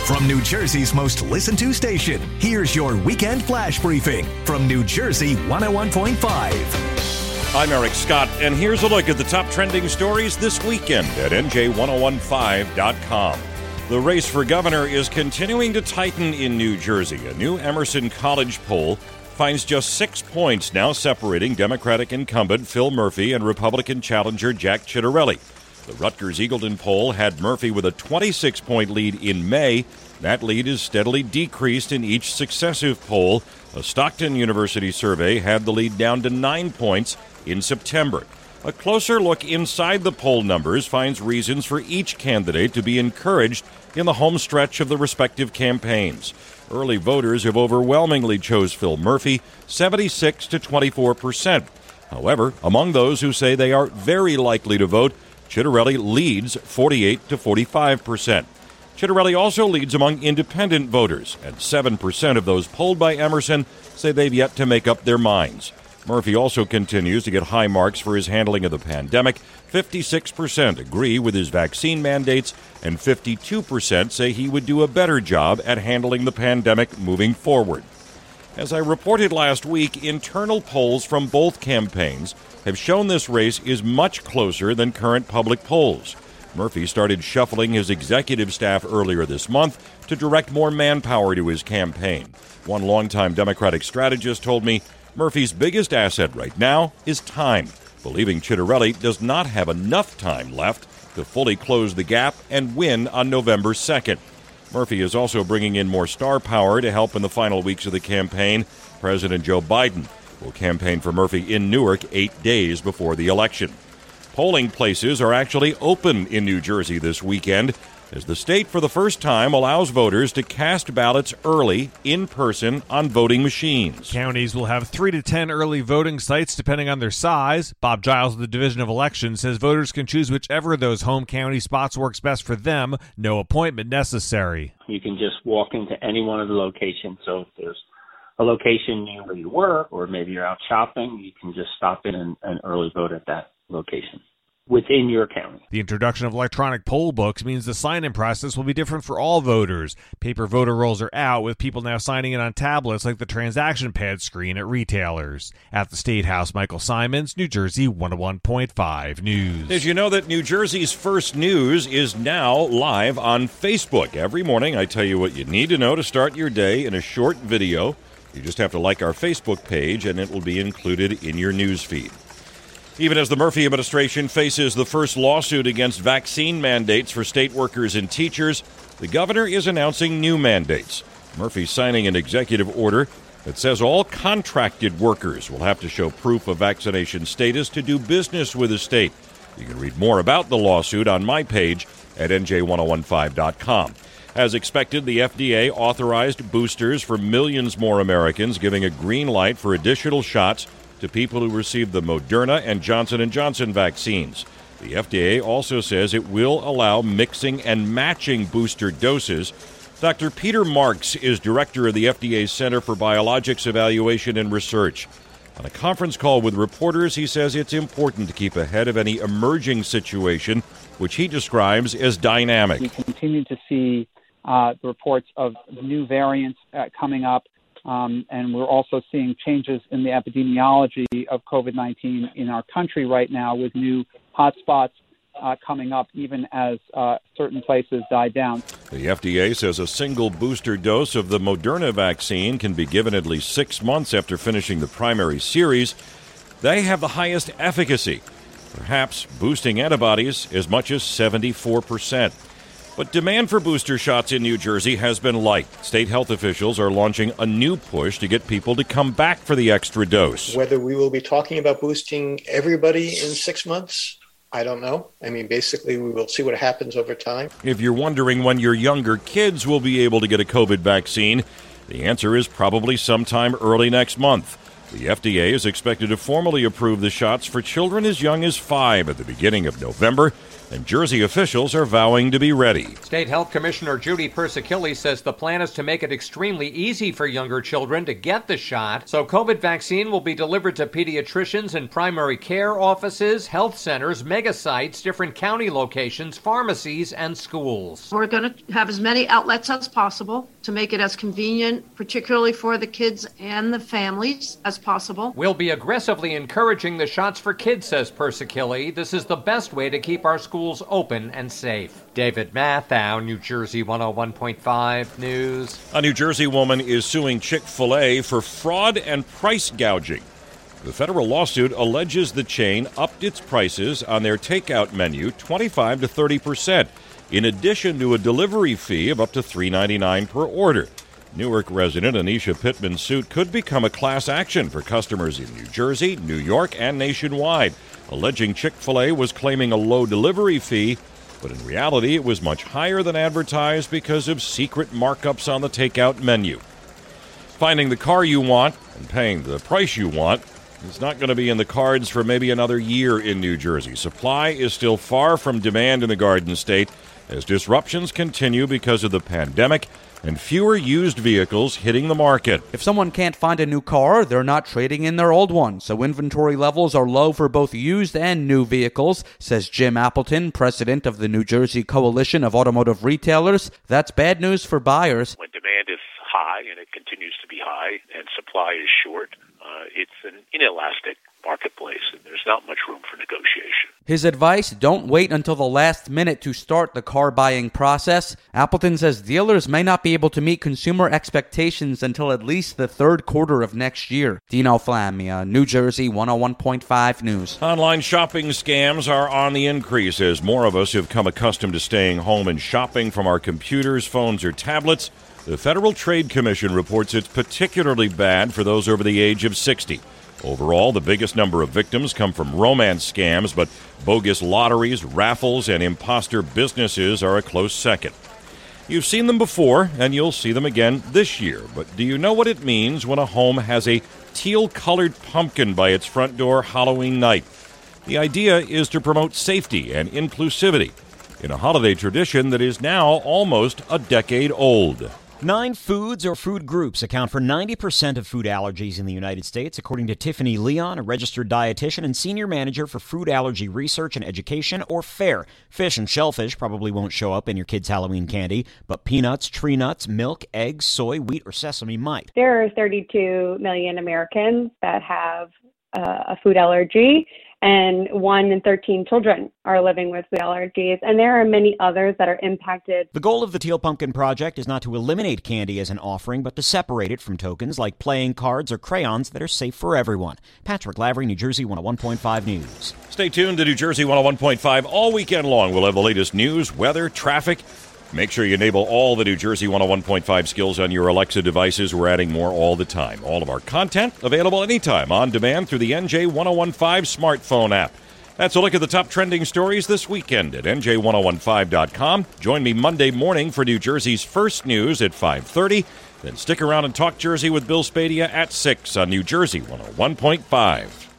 From New Jersey's most listened to station, here's your weekend flash briefing from New Jersey 101.5. I'm Eric Scott, and here's a look at the top trending stories this weekend at NJ1015.com. The race for governor is continuing to tighten in New Jersey. A new Emerson College poll finds just 6 points now separating Democratic incumbent Phil Murphy and Republican challenger Jack Ciattarelli. The Rutgers-Eagleton poll had Murphy with a 26-point lead in May. That lead is steadily decreased in each successive poll. A Stockton University survey had the lead down to 9 points in September. A closer look inside the poll numbers finds reasons for each candidate to be encouraged in the home stretch of the respective campaigns. Early voters have overwhelmingly chose Phil Murphy, 76 to 24%. However, among those who say they are very likely to vote, Ciattarelli leads 48 to 45%. Ciattarelli also leads among independent voters, and 7% of those polled by Emerson say they've yet to make up their minds. Murphy also continues to get high marks for his handling of the pandemic. 56% agree with his vaccine mandates, and 52% say he would do a better job at handling the pandemic moving forward. As I reported last week, internal polls from both campaigns have shown this race is much closer than current public polls. Murphy started shuffling his executive staff earlier this month to direct more manpower to his campaign. One longtime Democratic strategist told me Murphy's biggest asset right now is time, believing Ciattarelli does not have enough time left to fully close the gap and win on November 2nd. Murphy is also bringing in more star power to help in the final weeks of the campaign. President Joe Biden will campaign for Murphy in Newark 8 days before the election. Polling places are actually open in New Jersey this weekend as the state for the first time allows voters to cast ballots early, in person, on voting machines. Counties will have 3 to 10 early voting sites depending on their size. Bob Giles of the Division of Elections says voters can choose whichever of those home county spots works best for them. No appointment necessary. You can just walk into any one of the locations. So if there's a location near where you work, or maybe you're out shopping, you can just stop in and early vote at that location within your county. The introduction of electronic poll books means the sign-in process will be different for all voters. Paper voter rolls are out, with people now signing in on tablets like the transaction pad screen at retailers. At the State House, Michael Simons, New Jersey 101.5 News. Did you know that New Jersey's First News is now live on Facebook? Every morning I tell you what you need to know to start your day in a short video. You just have to like our Facebook page and it will be included in your news feed. Even as the Murphy administration faces the first lawsuit against vaccine mandates for state workers and teachers, the governor is announcing new mandates. Murphy signing an executive order that says all contracted workers will have to show proof of vaccination status to do business with the state. You can read more about the lawsuit on my page at NJ1015.com. As expected, the FDA authorized boosters for millions more Americans, giving a green light for additional shots to people who received the Moderna and Johnson & Johnson vaccines. The FDA also says it will allow mixing and matching booster doses. Dr. Peter Marks is director of the FDA's Center for Biologics Evaluation and Research. On a conference call with reporters, he says it's important to keep ahead of any emerging situation, which he describes as dynamic. We continue to see the reports of new variants coming up. And we're also seeing changes in the epidemiology of COVID-19 in our country right now, with new hotspots coming up even as certain places die down. The FDA says a single booster dose of the Moderna vaccine can be given at least 6 months after finishing the primary series. They have the highest efficacy, perhaps boosting antibodies as much as 74%. But demand for booster shots in New Jersey has been light. State health officials are launching a new push to get people to come back for the extra dose. Whether we will be talking about boosting everybody in 6 months, I don't know. I mean, basically, we will see what happens over time. If you're wondering when your younger kids will be able to get a COVID vaccine, the answer is probably sometime early next month. The FDA is expected to formally approve the shots for children as young as 5 at the beginning of November. and Jersey officials are vowing to be ready. State Health Commissioner Judy Persichilli says the plan is to make it extremely easy for younger children to get the shot, so COVID vaccine will be delivered to pediatricians in primary care offices, health centers, mega sites, different county locations, pharmacies, and schools. We're going to have as many outlets as possible to make it as convenient, particularly for the kids and the families, as possible. We'll be aggressively encouraging the shots for kids, says Persichilli. This is the best way to keep our schools open and safe. David Mathau, New Jersey 101.5 News. A New Jersey woman is suing Chick-fil-A for fraud and price gouging. The federal lawsuit alleges the chain upped its prices on their takeout menu 25 to 30%, in addition to a delivery fee of up to $3.99 per order. Newark resident Anisha Pittman's suit could become a class action for customers in New Jersey, New York, and nationwide, alleging Chick-fil-A was claiming a low delivery fee, but in reality it was much higher than advertised because of secret markups on the takeout menu. Finding the car you want and paying the price you want is not going to be in the cards for maybe another year in New Jersey. Supply is still far from demand in the Garden State as disruptions continue because of the pandemic and fewer used vehicles hitting the market. If someone can't find a new car, they're not trading in their old one, so inventory levels are low for both used and new vehicles, says Jim Appleton, president of the New Jersey Coalition of Automotive Retailers. That's bad news for buyers. When demand is high, and it continues to be high, and supply is short, it's an inelastic marketplace, and there's not much room for negotiation. His advice, don't wait until the last minute to start the car buying process. Appleton says dealers may not be able to meet consumer expectations until at least the third quarter of next year. Dino Flammia, New Jersey 101.5 News. Online shopping scams are on the increase as more of us have come accustomed to staying home and shopping from our computers, phones, or tablets. The Federal Trade Commission reports it's particularly bad for those over the age of 60. Overall, the biggest number of victims come from romance scams, but bogus lotteries, raffles, and imposter businesses are a close second. You've seen them before, and you'll see them again this year. But do you know what it means when a home has a teal-colored pumpkin by its front door Halloween night? The idea is to promote safety and inclusivity in a holiday tradition that is now almost a decade old. 9 foods or food groups account for 90% of food allergies in the United States, according to Tiffany Leon, a registered dietitian and senior manager for Food Allergy Research and Education, or FARE. Fish and shellfish probably won't show up in your kids' Halloween candy, but peanuts, tree nuts, milk, eggs, soy, wheat, or sesame might. There are 32 million Americans that have a food allergy, and 1 in 13 children are living with food allergies, and there are many others that are impacted. The goal of the Teal Pumpkin Project is not to eliminate candy as an offering, but to separate it from tokens like playing cards or crayons that are safe for everyone. Patrick Lavery, New Jersey 101.5 News. Stay tuned to New Jersey 101.5 all weekend long. We'll have the latest news, weather, traffic. Make sure you enable all the New Jersey 101.5 skills on your Alexa devices. We're adding more all the time. All of our content available anytime on demand through the NJ 101.5 smartphone app. That's a look at the top trending stories this weekend at NJ1015.com. Join me Monday morning for New Jersey's first news at 5:30. Then stick around and talk Jersey with Bill Spadia at 6 on New Jersey 101.5.